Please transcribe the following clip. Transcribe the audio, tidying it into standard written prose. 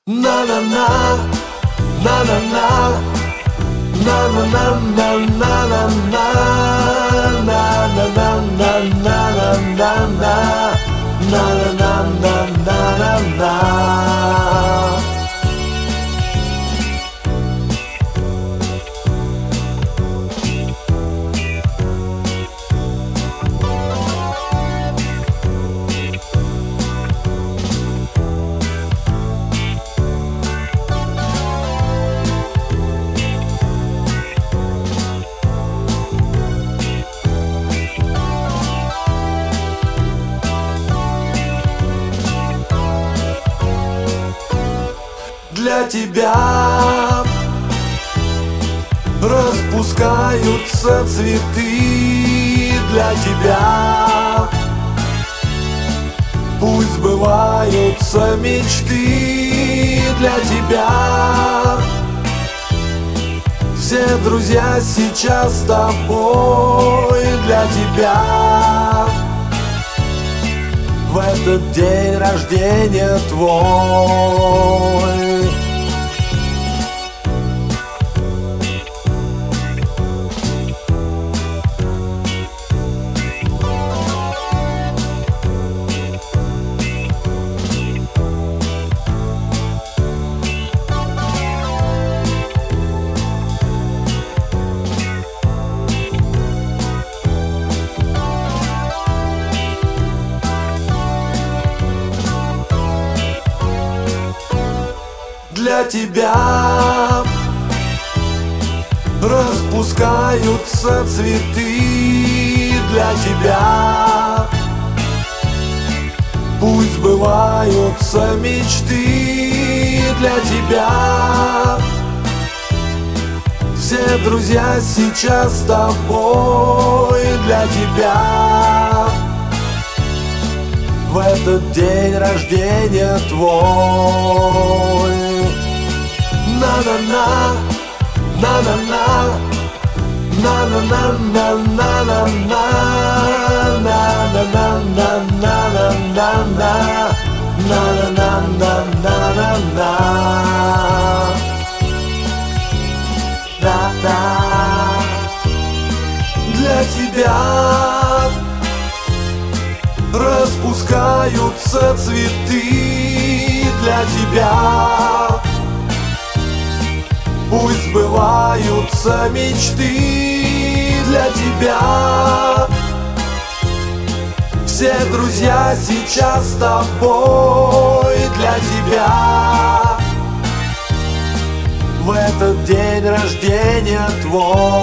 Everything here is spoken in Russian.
На на на на на на на на на на на на на на на на на на. Для тебя распускаются цветы, для тебя пусть сбываются мечты, для тебя все друзья сейчас с тобой, для тебя в этот день рождения твой. Для тебя распускаются цветы, для тебя пусть сбываются мечты, для тебя все друзья сейчас с тобой, для тебя в этот день рождения твой. На-на-на, на-на-на, на-на-на, на-на-на, на-на-на, на-на-на, да-да. Для тебя распускаются цветы, для тебя пусть сбываются мечты, для тебя все друзья сейчас с тобой, для тебя в этот день рождения твой.